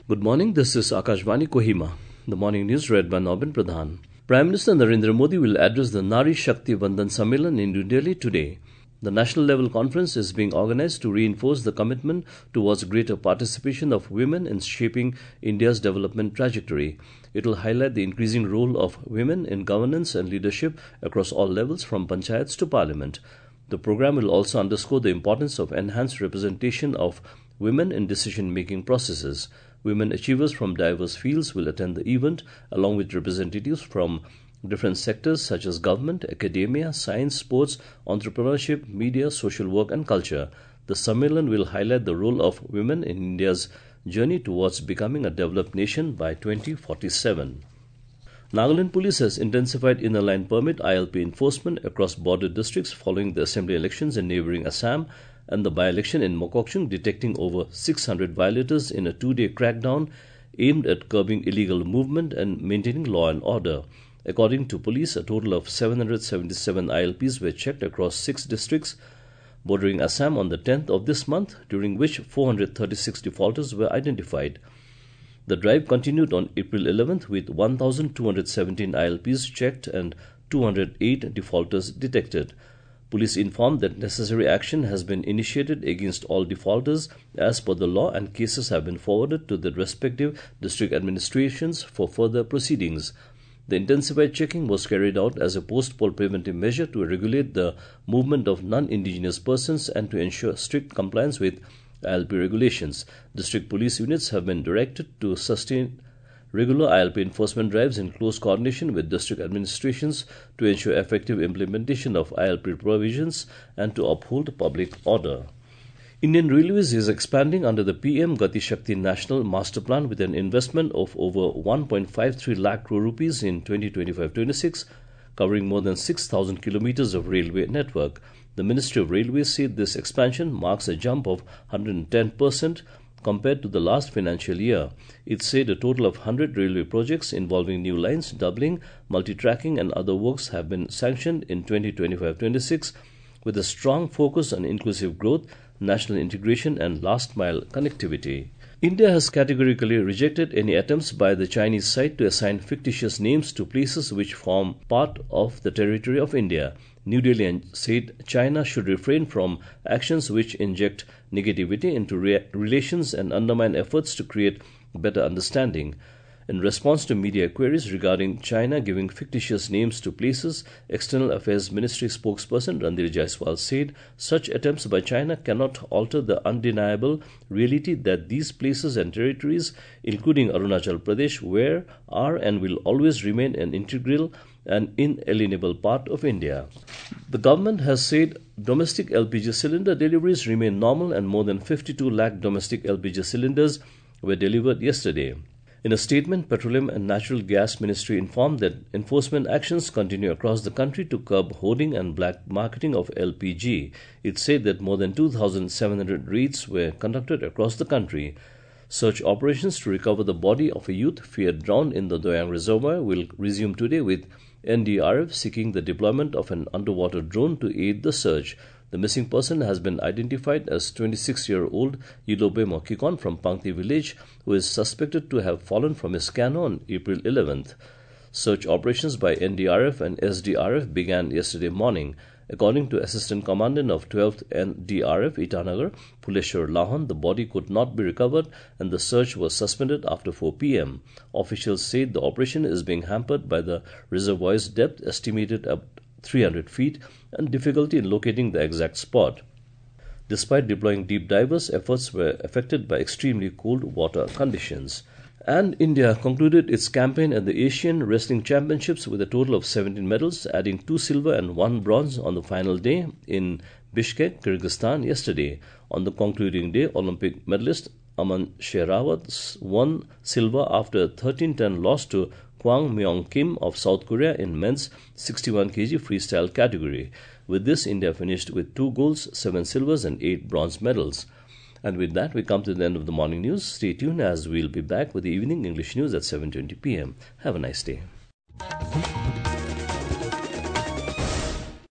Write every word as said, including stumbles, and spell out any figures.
Good morning, this is Akashvani Kohima. The morning news read by Nobin Pradhan. Prime Minister Narendra Modi will address the Nari Shakti Vandan Sammelan in New Delhi today. The national level conference is being organized to reinforce the commitment towards greater participation of women in shaping India's development trajectory. It will highlight the increasing role of women in governance and leadership across all levels from panchayats to parliament. The program will also underscore the importance of enhanced representation of women in decision-making processes. Women achievers from diverse fields will attend the event, along with representatives from different sectors such as government, academia, science, sports, entrepreneurship, media, social work and culture. The Sammelan will highlight the role of women in India's journey towards becoming a developed nation by twenty forty-seven. Nagaland Police has intensified inner line permit I L P enforcement across border districts following the assembly elections in neighbouring Assam and the by-election in Mokokchung, detecting over six hundred violators in a two-day crackdown aimed at curbing illegal movement and maintaining law and order. According to police, a total of seven hundred seventy-seven I L Ps were checked across six districts bordering Assam on the tenth of this month, during which four hundred thirty-six defaulters were identified. The drive continued on April eleventh with one thousand two hundred seventeen I L Ps checked and two hundred eight defaulters detected. Police informed that necessary action has been initiated against all defaulters as per the law, and cases have been forwarded to the respective district administrations for further proceedings. The intensified checking was carried out as a post-poll preventive measure to regulate the movement of non-indigenous persons and to ensure strict compliance with I L P regulations. District police units have been directed to sustain regular I L P enforcement drives in close coordination with district administrations to ensure effective implementation of I L P provisions and to uphold public order. Indian Railways is expanding under the P M Gati Shakti National Master Plan with an investment of over one point five three lakh crore rupees in twenty twenty-five twenty-six, covering more than six thousand kilometers of railway network. The Ministry of Railways said this expansion marks a jump of one hundred ten percent compared to the last financial year. It said a total of one hundred railway projects involving new lines, doubling, multi-tracking and other works have been sanctioned in twenty twenty-five twenty-six with a strong focus on inclusive growth, national integration and last-mile connectivity. India has categorically rejected any attempts by the Chinese side to assign fictitious names to places which form part of the territory of India. New Delhi said China should refrain from actions which inject negativity into re- relations and undermine efforts to create better understanding. In response to media queries regarding China giving fictitious names to places, External Affairs Ministry spokesperson Randir Jaiswal said such attempts by China cannot alter the undeniable reality that these places and territories, including Arunachal Pradesh, were, are and will always remain an integral and inalienable part of India. The government has said domestic L P G cylinder deliveries remain normal and more than fifty-two lakh domestic L P G cylinders were delivered yesterday. In a statement, Petroleum and Natural Gas Ministry informed that enforcement actions continue across the country to curb hoarding and black marketing of L P G. It said that more than two thousand seven hundred raids were conducted across the country. Search operations to recover the body of a youth feared drowned in the Doyang Reservoir will resume today, with N D R F seeking the deployment of an underwater drone to aid the search. The missing person has been identified as twenty-six-year-old Yilobe Mokikon from Pangti village, who is suspected to have fallen from his canoe on April eleventh. Search operations by N D R F and S D R F began yesterday morning. According to Assistant Commandant of twelfth N D R F Itanagar, Phuleshwar Lahan, the body could not be recovered and the search was suspended after four p.m. Officials said the operation is being hampered by the reservoir's depth estimated at three hundred feet and difficulty in locating the exact spot. Despite deploying deep divers, efforts were affected by extremely cold water conditions. And India concluded its campaign at the Asian Wrestling Championships with a total of seventeen medals, adding two silver and one bronze on the final day in Bishkek, Kyrgyzstan yesterday. On the concluding day, Olympic medalist Aman Sherawat won silver after a thirteen ten loss to Kwang Myong Kim of South Korea in men's sixty-one kilograms freestyle category. With this, India finished with two golds, seven silvers and eight bronze medals. And with that, we come to the end of the morning news. Stay tuned as we'll be back with the evening English news at seven twenty p.m. Have a nice day.